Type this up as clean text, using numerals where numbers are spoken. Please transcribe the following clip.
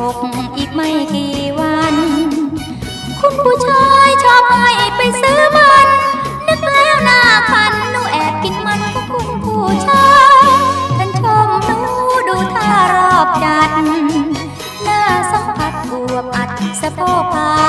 กอีกไม่กี่วันคุณผู้ชายชอบให้ไปซื้อมันนึกแล้วหน้าคันหนูแอบกินมันของคุณผู้ชายท่านชมหนูดูท่ารอบจัดหน้าสัมผัสอวบอัดสะโพกผา